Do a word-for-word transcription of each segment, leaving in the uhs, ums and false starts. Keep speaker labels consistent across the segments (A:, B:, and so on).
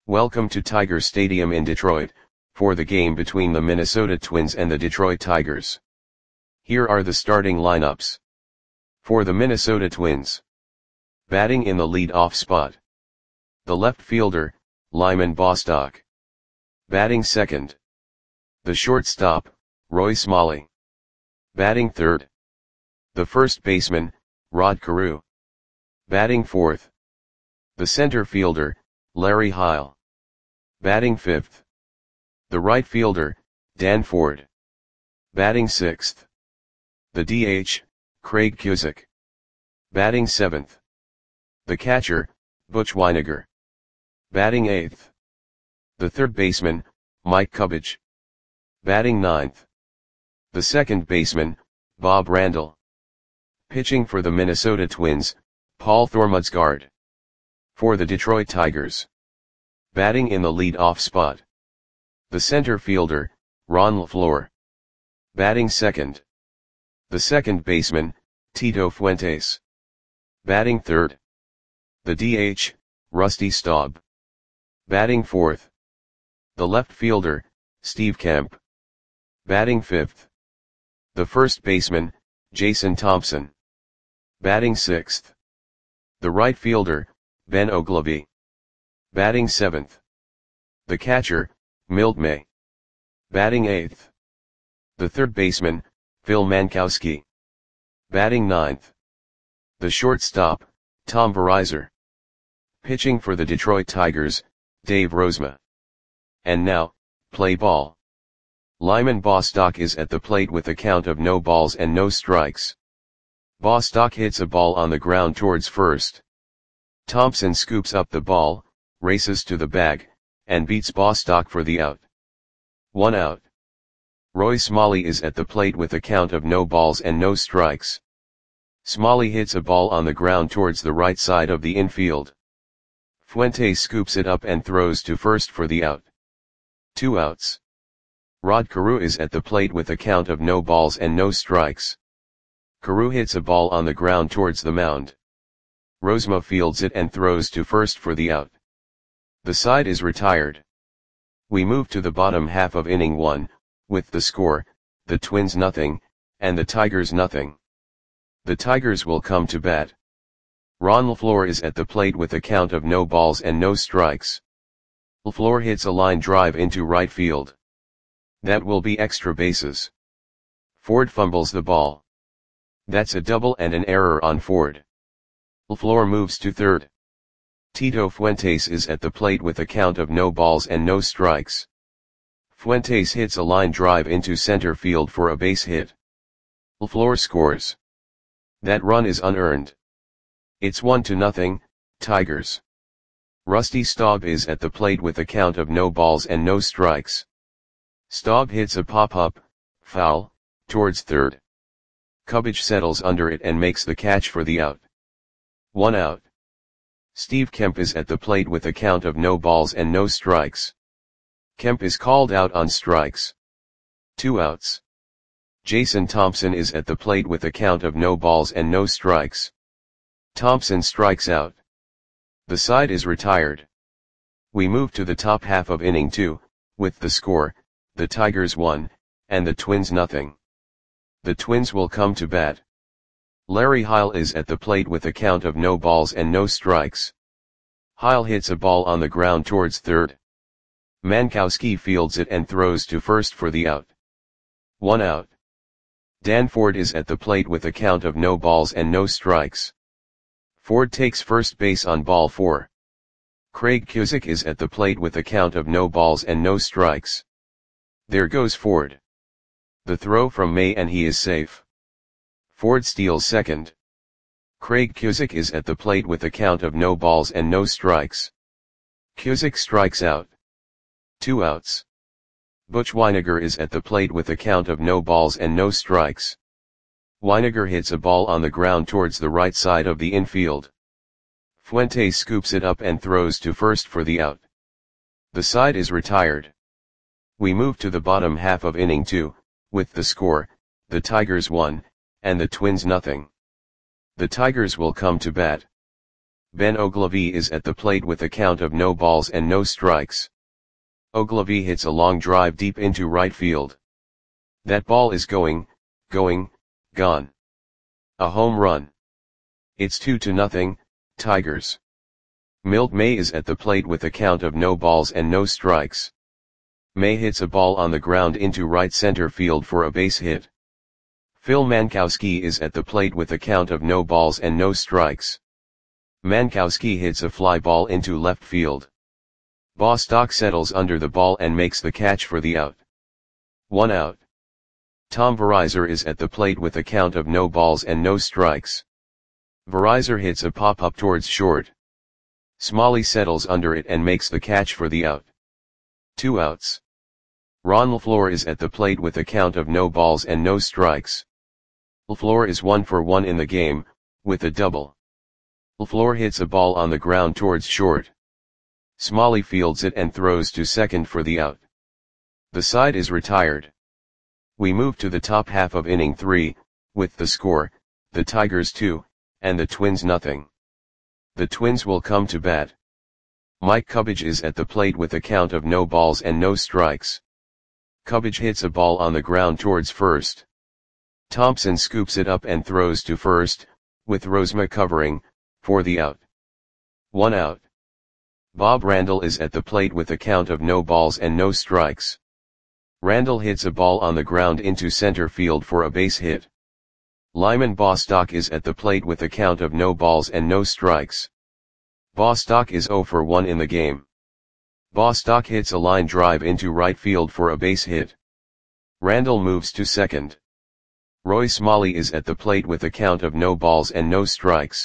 A: Welcome to Tiger Stadium in Detroit, for the game between the Minnesota Twins and the Detroit Tigers. Here are the starting lineups. For the Minnesota Twins. Batting in the lead-off spot. The left fielder, Lyman Bostock. Batting second. The shortstop, Roy Smalley. Batting third. The first baseman, Rod Carew. Batting fourth. The center fielder, Larry Heil. Batting fifth. The right fielder, Dan Ford. Batting sixth. The D H, Craig Cusick. Batting seventh. The catcher, Butch Wynegar. Batting eighth. The third baseman, Mike Cubbage. Batting ninth. The second baseman, Bob Randall. Pitching for the Minnesota Twins, Paul Thormudsgaard. For the Detroit Tigers. Batting in the lead-off spot. The center fielder, Ron LaFleur. Batting second. The second baseman, Tito Fuentes. Batting third. The D H, Rusty Staub. Batting fourth. The left fielder, Steve Kemp. Batting fifth. The first baseman, Jason Thompson. Batting sixth. The right fielder, Ben Oglivie. Batting seventh. The catcher, Milt May. Batting eighth. The third baseman, Phil Mankowski. Batting ninth. The shortstop, Tom Verizar. Pitching for the Detroit Tigers, Dave Rozema. And now, play ball. Lyman Bostock is at the plate with a count of no balls and no strikes. Bostock hits a ball on the ground towards first. Thompson scoops up the ball, races to the bag, and beats Bostock for the out. One out. Roy Smalley is at the plate with a count of no balls and no strikes. Smalley hits a ball on the ground towards the right side of the infield. Fuentes scoops it up and throws to first for the out. Two outs. Rod Carew is at the plate with a count of no balls and no strikes. Carew hits a ball on the ground towards the mound. Rozema fields it and throws to first for the out. The side is retired. We move to the bottom half of inning one, with the score, the Twins nothing, and the Tigers nothing. The Tigers will come to bat. Ron LaFleur is at the plate with a count of no balls and no strikes. LaFleur hits a line drive into right field. That will be extra bases. Ford fumbles the ball. That's a double and an error on Ford. LaFleur moves to third. Tito Fuentes is at the plate with a count of no balls and no strikes. Fuentes hits a line drive into center field for a base hit. LaFleur scores. That run is unearned. It's one to nothing, Tigers. Rusty Staub is at the plate with a count of no balls and no strikes. Staub hits a pop-up, foul, towards third. Cubbage settles under it and makes the catch for the out. One out. Steve Kemp is at the plate with a count of no balls and no strikes. Kemp is called out on strikes. Two outs. Jason Thompson is at the plate with a count of no balls and no strikes. Thompson strikes out. The side is retired. We move to the top half of inning two, with the score, the Tigers one, and the Twins nothing. The Twins will come to bat. Larry Heil is at the plate with a count of no balls and no strikes. Heil hits a ball on the ground towards third. Mankowski fields it and throws to first for the out. One out. Dan Ford is at the plate with a count of no balls and no strikes. Ford takes first base on ball four. Craig Cusick is at the plate with a count of no balls and no strikes. There goes Ford. The throw from May and he is safe. Ford steals second. Craig Cusick is at the plate with a count of no balls and no strikes. Cusick strikes out. Two outs. Butch Wynegar is at the plate with a count of no balls and no strikes. Wynegar hits a ball on the ground towards the right side of the infield. Fuentes scoops it up and throws to first for the out. The side is retired. We move to the bottom half of inning two, with the score, the Tigers one, and the Twins nothing. The Tigers will come to bat. Ben Ogilvy is at the plate with a count of no balls and no strikes. Ogilvy hits a long drive deep into right field. That ball is going, going, gone. A home run. It's two to nothing, Tigers. Milt May is at the plate with a count of no balls and no strikes. May hits a ball on the ground into right center field for a base hit. Phil Mankowski is at the plate with a count of no balls and no strikes. Mankowski hits a fly ball into left field. Bostock settles under the ball and makes the catch for the out. One out. Tom Verizor is at the plate with a count of no balls and no strikes. Verizor hits a pop-up towards short. Smalley settles under it and makes the catch for the out. Two outs. Ron LaFleur is at the plate with a count of no balls and no strikes. LaFleur is one for one in the game, with a double. LaFleur hits a ball on the ground towards short. Smalley fields it and throws to second for the out. The side is retired. We move to the top half of inning three, with the score, the Tigers two, and the Twins nothing. The Twins will come to bat. Mike Cubbage is at the plate with a count of no balls and no strikes. Cubbage hits a ball on the ground towards first. Thompson scoops it up and throws to first, with Rozema covering, for the out. One out. Bob Randall is at the plate with a count of no balls and no strikes. Randall hits a ball on the ground into center field for a base hit. Lyman Bostock is at the plate with a count of no balls and no strikes. Bostock is zero for one in the game. Bostock hits a line drive into right field for a base hit. Randall moves to second. Roy Smalley is at the plate with a count of no balls and no strikes.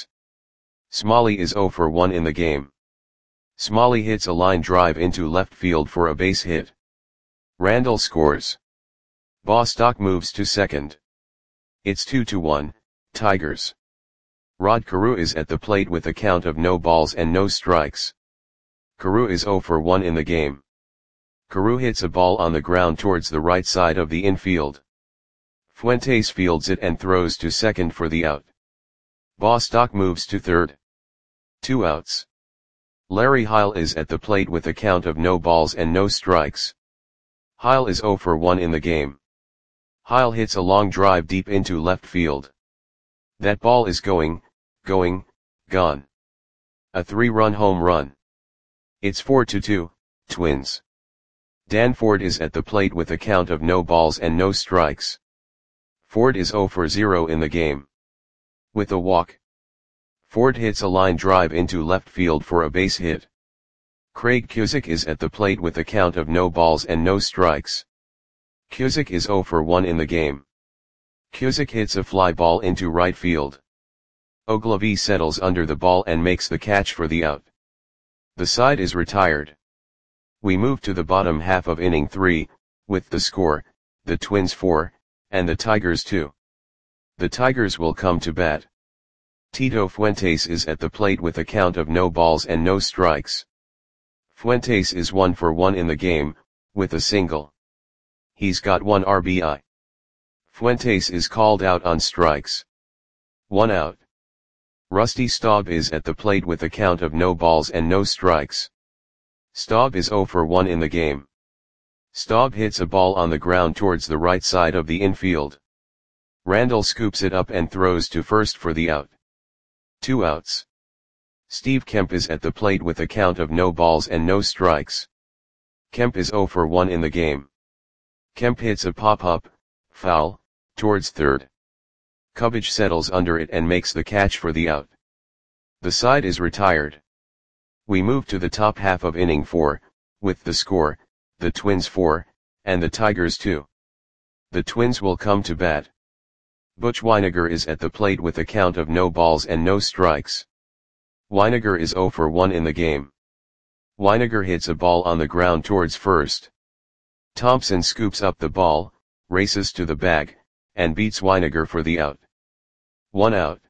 A: Smalley is zero for one in the game. Smalley hits a line drive into left field for a base hit. Randall scores. Bostock moves to second. It's two to one, Tigers. Rod Carew is at the plate with a count of no balls and no strikes. Carew is zero for one in the game. Carew hits a ball on the ground towards the right side of the infield. Fuentes fields it and throws to second for the out. Bostock moves to third. Two outs. Larry Heil is at the plate with a count of no balls and no strikes. Heil is zero for one in the game. Heil hits a long drive deep into left field. That ball is going, going, gone. A three-run home run. It's four to two, Twins. Dan Ford is at the plate with a count of no balls and no strikes. Ford is zero for zero in the game. With a walk. Ford hits a line drive into left field for a base hit. Craig Cusick is at the plate with a count of no balls and no strikes. Cusick is zero for one in the game. Cusick hits a fly ball into right field. Ogilvy settles under the ball and makes the catch for the out. The side is retired. We move to the bottom half of inning three, with the score, the Twins four, and the Tigers two. The Tigers will come to bat. Tito Fuentes is at the plate with a count of no balls and no strikes. Fuentes is one for one in the game, with a single. He's got one R B I. Fuentes is called out on strikes. One out. Rusty Staub is at the plate with a count of no balls and no strikes. Staub is zero for one in the game. Staub hits a ball on the ground towards the right side of the infield. Randall scoops it up and throws to first for the out. Two outs. Steve Kemp is at the plate with a count of no balls and no strikes. Kemp is zero for one in the game. Kemp hits a pop-up, foul, towards third. Cubbage settles under it and makes the catch for the out. The side is retired. We move to the top half of inning four, with the score, the Twins four, and the Tigers two. The Twins will come to bat. Butch Wynegar is at the plate with a count of no balls and no strikes. Wynegar is zero for one in the game. Wynegar hits a ball on the ground towards first. Thompson scoops up the ball, races to the bag, and beats Wynegar for the out. One out.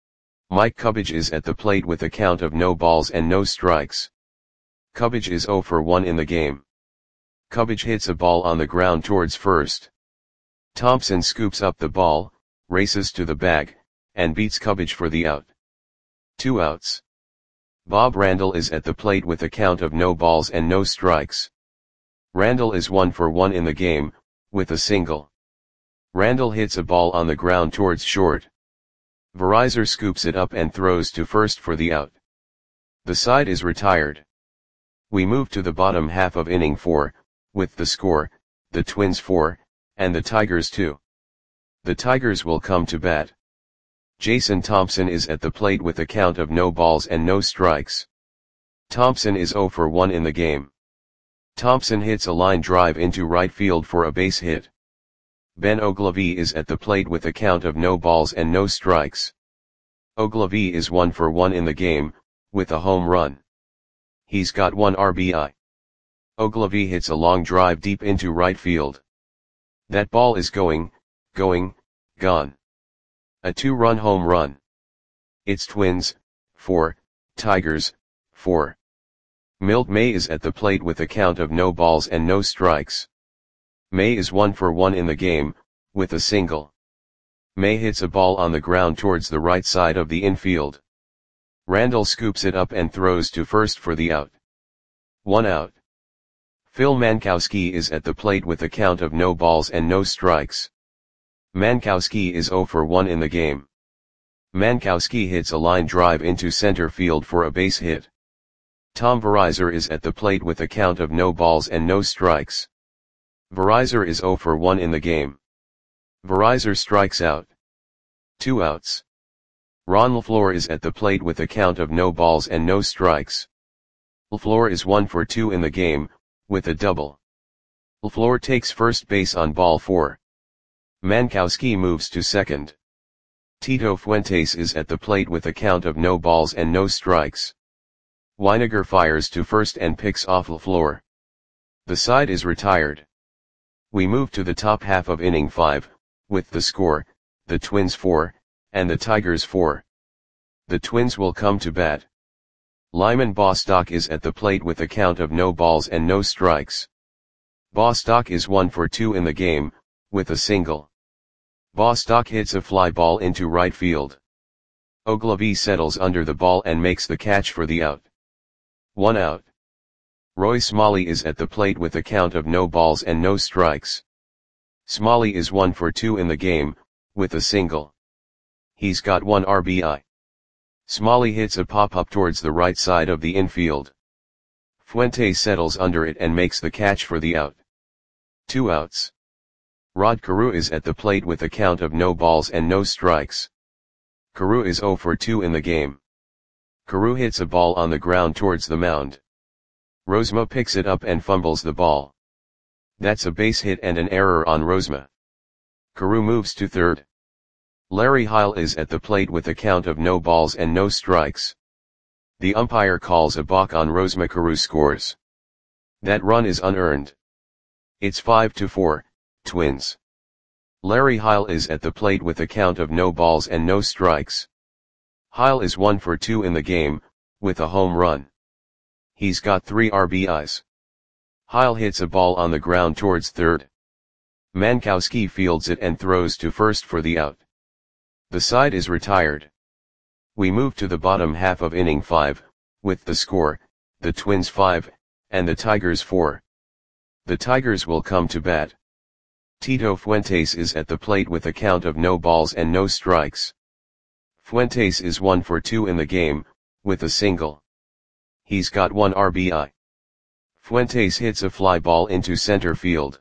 A: Mike Cubbage is at the plate with a count of no balls and no strikes. Cubbage is zero for one in the game. Cubbage hits a ball on the ground towards first. Thompson scoops up the ball, races to the bag, and beats Cubbage for the out. Two outs. Bob Randall is at the plate with a count of no balls and no strikes. Randall is one for one in the game, with a single. Randall hits a ball on the ground towards short. Verizor scoops it up and throws to first for the out. The side is retired. We move to the bottom half of inning four, with the score, the Twins four, and the Tigers two. The Tigers will come to bat. Jason Thompson is at the plate with a count of no balls and no strikes. Thompson is zero for one in the game. Thompson hits a line drive into right field for a base hit. Ben Oglivie is at the plate with a count of no balls and no strikes. Oglivie is one for one in the game, with a home run. He's got one R B I. Oglivie hits a long drive deep into right field. That ball is going, going, gone. A two-run home run. It's Twins, four, Tigers, four. Milt May is at the plate with a count of no balls and no strikes. May is one for one in the game, with a single. May hits a ball on the ground towards the right side of the infield. Randall scoops it up and throws to first for the out. One out. Phil Mankowski is at the plate with a count of no balls and no strikes. Mankowski is zero for one in the game. Mankowski hits a line drive into center field for a base hit. Tom Verizor is at the plate with a count of no balls and no strikes. Verizor is zero for one in the game. Verizor strikes out. Two outs. Ron LaFleur is at the plate with a count of no balls and no strikes. LaFleur is one for two in the game, with a double. LaFleur takes first base on ball four. Mankowski moves to second. Tito Fuentes is at the plate with a count of no balls and no strikes. Weiniger fires to first and picks off LaFleur. The side is retired. We move to the top half of inning five, with the score, the Twins four, and the Tigers four. The Twins will come to bat. Lyman Bostock is at the plate with a count of no balls and no strikes. Bostock is one for two in the game, with a single. Bostock hits a fly ball into right field. Oglivie settles under the ball and makes the catch for the out. One out. Roy Smalley is at the plate with a count of no balls and no strikes. Smalley is one for two in the game, with a single. He's got one R B I. Smalley hits a pop-up towards the right side of the infield. Fuentes settles under it and makes the catch for the out. Two outs. Rod Carew is at the plate with a count of no balls and no strikes. Carew is zero for two in the game. Carew hits a ball on the ground towards the mound. Rozema picks it up and fumbles the ball. That's a base hit and an error on Rozema. Carew moves to third. Larry Heil is at the plate with a count of no balls and no strikes. The umpire calls a balk on Rozema. Carew scores. That run is unearned. It's five to four, Twins. Larry Heil is at the plate with a count of no balls and no strikes. Heil is one for two in the game, with a home run. He's got three R B Is. Heil hits a ball on the ground towards third. Mankowski fields it and throws to first for the out. The side is retired. We move to the bottom half of inning five, with the score, the Twins five, and the Tigers four. The Tigers will come to bat. Tito Fuentes is at the plate with a count of no balls and no strikes. Fuentes is one for two in the game, with a single. He's got one R B I. Fuentes hits a fly ball into center field.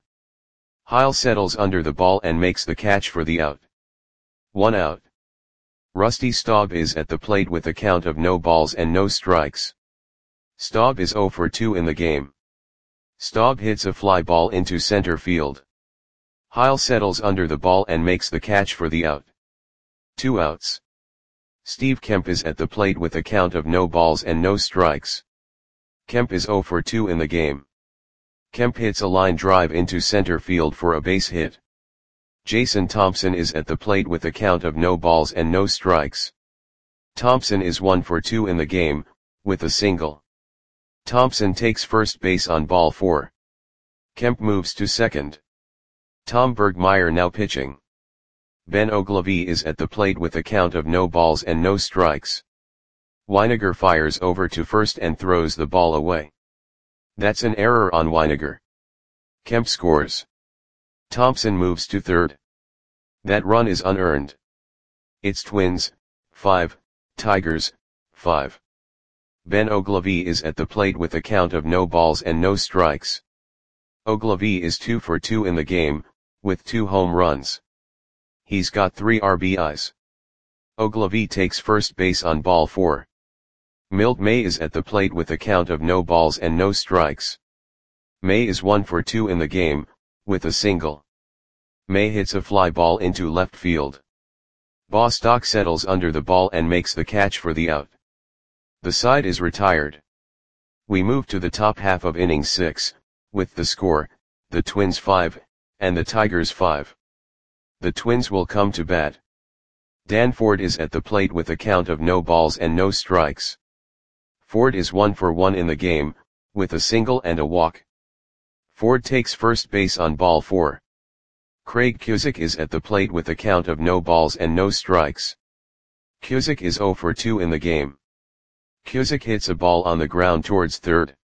A: Heil settles under the ball and makes the catch for the out. One out. Rusty Staub is at the plate with a count of no balls and no strikes. Staub is zero for two in the game. Staub hits a fly ball into center field. Heil settles under the ball and makes the catch for the out. Two outs. Steve Kemp is at the plate with a count of no balls and no strikes. Kemp is zero for two in the game. Kemp hits a line drive into center field for a base hit. Jason Thompson is at the plate with a count of no balls and no strikes. Thompson is one for two in the game, with a single. Thompson takes first base on ball four. Kemp moves to second. Tom Bergmeyer now pitching. Ben Oglivie is at the plate with a count of no balls and no strikes. Winegar fires over to first and throws the ball away. That's an error on Winegar. Kemp scores. Thompson moves to third. That run is unearned. It's Twins, five, Tigers, five. Ben Ogilvy is at the plate with a count of no balls and no strikes. Ogilvy is two for two in the game, with two home runs. He's got three R B Is. Ogilvy takes first base on ball four. Milt May is at the plate with a count of no balls and no strikes. May is one for two in the game, with a single. May hits a fly ball into left field. Bostock settles under the ball and makes the catch for the out. The side is retired. We move to the top half of inning six, with the score, the Twins five, and the Tigers five. The Twins will come to bat. Dan Ford is at the plate with a count of no balls and no strikes. Ford is one for one in the game, with a single and a walk. Ford takes first base on ball four. Craig Cusick is at the plate with a count of no balls and no strikes. Cusick is zero for two in the game. Cusick hits a ball on the ground towards third.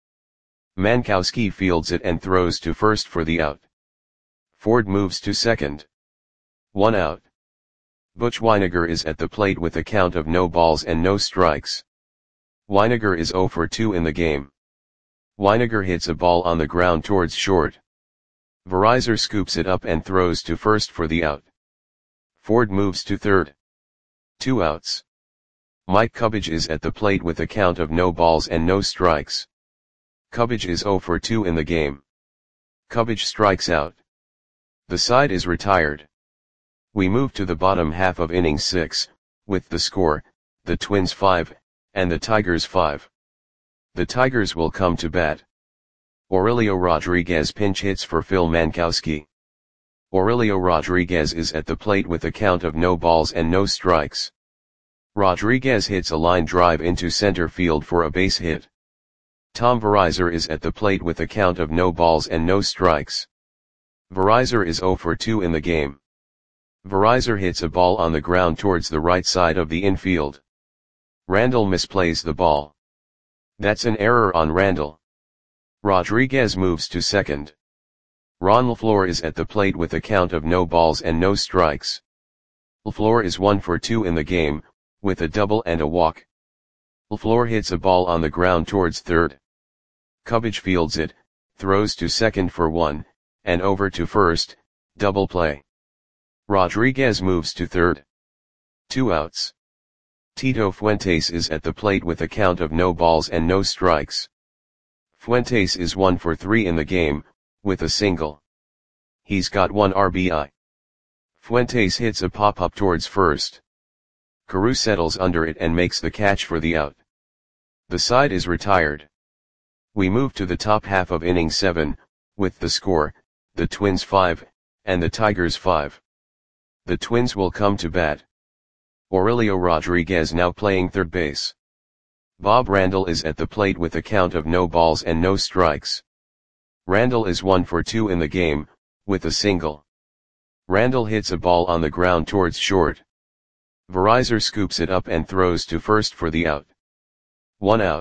A: Mankowski fields it and throws to first for the out. Ford moves to second. One out. Butch Winegar is at the plate with a count of no balls and no strikes. Winegar is zero for two in the game. Winegar hits a ball on the ground towards short. Verizor scoops it up and throws to first for the out. Ford moves to third. Two outs. Mike Cubbage is at the plate with a count of no balls and no strikes. Cubbage is zero for two in the game. Cubbage strikes out. The side is retired. We move to the bottom half of inning six, with the score, the Twins five, and the Tigers five. The Tigers will come to bat. Aurelio Rodriguez pinch hits for Phil Mankowski. Aurelio Rodriguez is at the plate with a count of no balls and no strikes. Rodriguez hits a line drive into center field for a base hit. Tom Verizor is at the plate with a count of no balls and no strikes. Verizor is zero for two in the game. Verizor hits a ball on the ground towards the right side of the infield. Randall misplays the ball. That's an error on Randall. Rodriguez moves to second. Ron LaFleur is at the plate with a count of no balls and no strikes. LaFleur is one for two in the game, with a double and a walk. LaFleur hits a ball on the ground towards third. Cubbage fields it, throws to second for one, and over to first, double play. Rodriguez moves to third. Two outs. Tito Fuentes is at the plate with a count of no balls and no strikes. Fuentes is one for three in the game, with a single. He's got one R B I. Fuentes hits a pop-up towards first. Carew settles under it and makes the catch for the out. The side is retired. We move to the top half of inning seven, with the score, the Twins five, and the Tigers five. The Twins will come to bat. Aurelio Rodriguez now playing third base. Bob Randall is at the plate with a count of no balls and no strikes. Randall is one for two in the game, with a single. Randall hits a ball on the ground towards short. Verizor scoops it up and throws to first for the out. One out.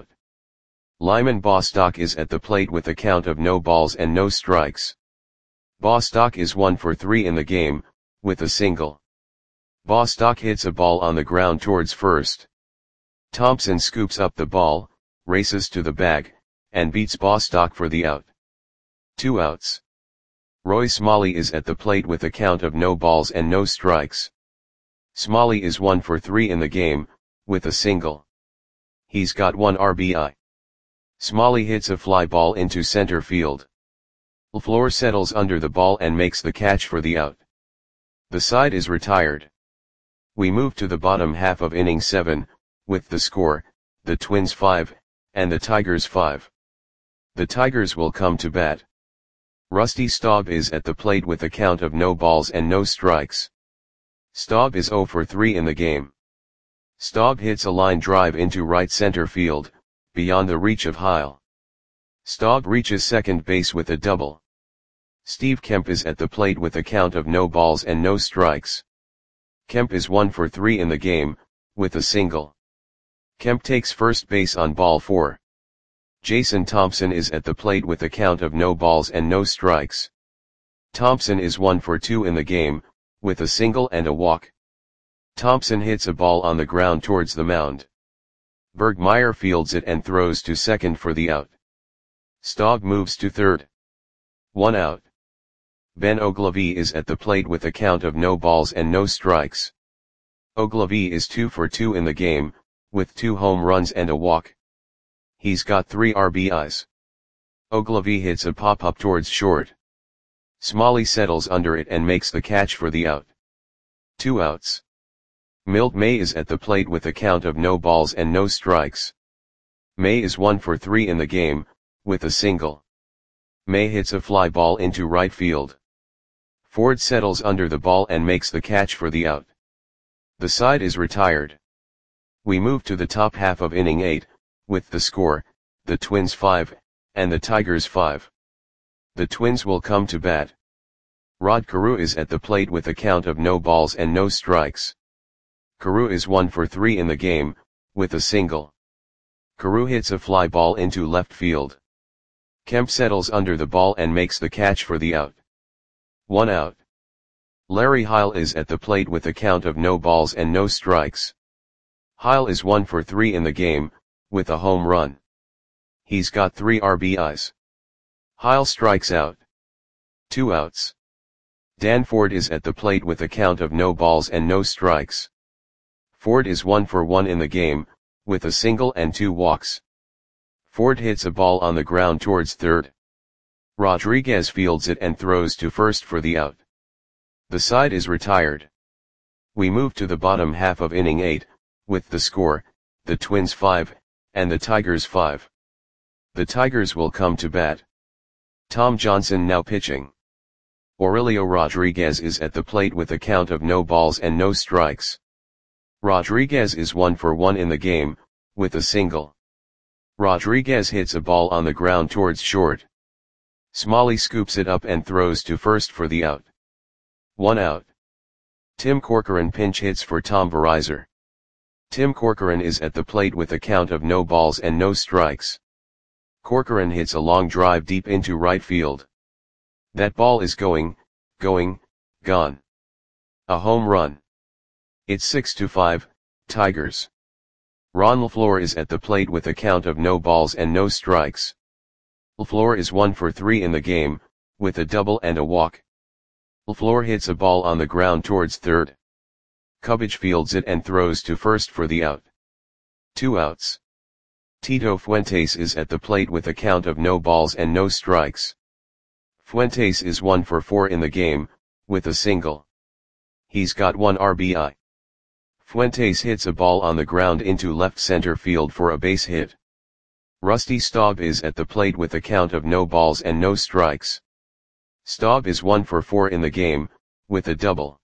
A: Lyman Bostock is at the plate with a count of no balls and no strikes. Bostock is one for three in the game, with a single. Bostock hits a ball on the ground towards first. Thompson scoops up the ball, races to the bag, and beats Bostock for the out. Two outs. Roy Smalley is at the plate with a count of no balls and no strikes. Smalley is one for three in the game, with a single. He's got one R B I. Smalley hits a fly ball into center field. LaFleur settles under the ball and makes the catch for the out. The side is retired. We move to the bottom half of inning seven, with the score, the Twins five, and the Tigers five. The Tigers will come to bat. Rusty Staub is at the plate with a count of no balls and no strikes. Staub is zero for three in the game. Staub hits a line drive into right center field, beyond the reach of Heil. Staub reaches second base with a double. Steve Kemp is at the plate with a count of no balls and no strikes. Kemp is one for three in the game, with a single. Kemp takes first base on ball four. Jason Thompson is at the plate with a count of no balls and no strikes. Thompson is one for two in the game, with a single and a walk. Thompson hits a ball on the ground towards the mound. Bergmeyer fields it and throws to second for the out. Staub moves to third. One out. Ben Ogilvy is at the plate with a count of no balls and no strikes. Ogilvy is two for two in the game, with two home runs and a walk. He's got three R B Is. Ogilvy hits a pop-up towards short. Smalley settles under it and makes the catch for the out. Two outs. Milt May is at the plate with a count of no balls and no strikes. May is one for three in the game, with a single. May hits a fly ball into right field. Ford settles under the ball and makes the catch for the out. The side is retired. We move to the top half of inning eight, with the score, the Twins five, and the Tigers five. The Twins will come to bat. Rod Carew is at the plate with a count of no balls and no strikes. Carew is one for three in the game, with a single. Carew hits a fly ball into left field. Kemp settles under the ball and makes the catch for the out. One out. Larry Heil is at the plate with a count of no balls and no strikes. Heil is one for three in the game, with a home run. He's got three R B Is. Heil strikes out. Two outs. Dan Ford is at the plate with a count of no balls and no strikes. Ford is one for one in the game, with a single and two walks. Ford hits a ball on the ground towards third. Rodriguez fields it and throws to first for the out. The side is retired. We move to the bottom half of inning eight, with the score, the Twins five, and the Tigers five. The Tigers will come to bat. Tom Johnson now pitching. Aurelio Rodriguez is at the plate with a count of no balls and no strikes. Rodriguez is one for one in the game, with a single. Rodriguez hits a ball on the ground towards short. Smalley scoops it up and throws to first for the out. One out. Tim Corcoran pinch hits for Tom Verizon. Tim Corcoran is at the plate with a count of no balls and no strikes. Corcoran hits a long drive deep into right field. That ball is going, going, gone. A home run. It's six to five, Tigers. Ron LaFleur is at the plate with a count of no balls and no strikes. LaFleur is one for three in the game, with a double and a walk. LaFleur hits a ball on the ground towards third. Cubbage fields it and throws to first for the out. Two outs. Tito Fuentes is at the plate with a count of no balls and no strikes. Fuentes is one for four in the game, with a single. He's got one R B I. Fuentes hits a ball on the ground into left center field for a base hit. Rusty Staub is at the plate with a count of no balls and no strikes. Staub is one for four in the game, with a double.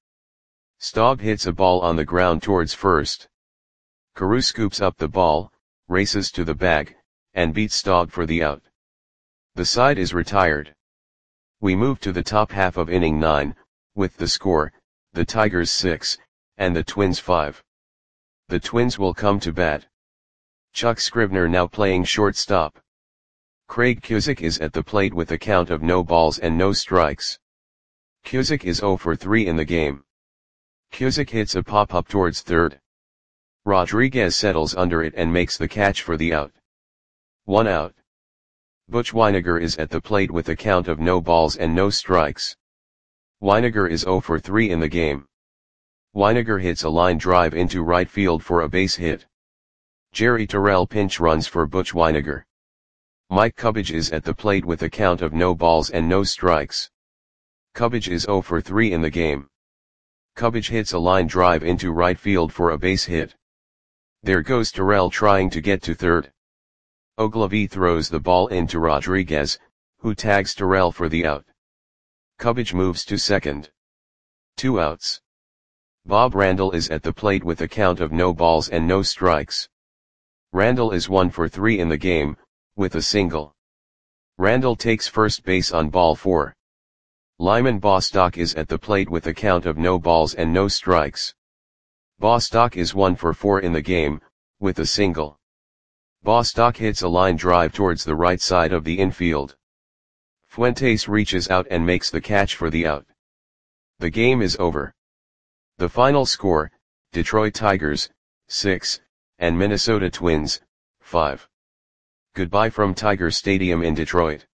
A: Staub hits a ball on the ground towards first. Carew scoops up the ball, races to the bag, and beats Staub for the out. The side is retired. We move to the top half of inning nine, with the score, the Tigers six, and the Twins five. The Twins will come to bat. Chuck Scribner now playing shortstop. Craig Cusick is at the plate with a count of no balls and no strikes. Cusick is zero for three in the game. Cusick hits a pop-up towards third. Rodriguez settles under it and makes the catch for the out. One out. Butch Wynegar is at the plate with a count of no balls and no strikes. Wynegar is zero for three in the game. Wynegar hits a line drive into right field for a base hit. Jerry Terrell pinch runs for Butch Wynegar. Mike Cubbage is at the plate with a count of no balls and no strikes. Cubbage is zero for three in the game. Cubbage hits a line drive into right field for a base hit. There goes Terrell trying to get to third. Ogilvy throws the ball into Rodriguez, who tags Terrell for the out. Cubbage moves to second. Two outs. Bob Randall is at the plate with a count of no balls and no strikes. Randall is one for three in the game, with a single. Randall takes first base on ball four. Lyman Bostock is at the plate with a count of no balls and no strikes. Bostock is one for four in the game, with a single. Bostock hits a line drive towards the right side of the infield. Fuentes reaches out and makes the catch for the out. The game is over. The final score, Detroit Tigers, six, and Minnesota Twins, five. Goodbye from Tiger Stadium in Detroit.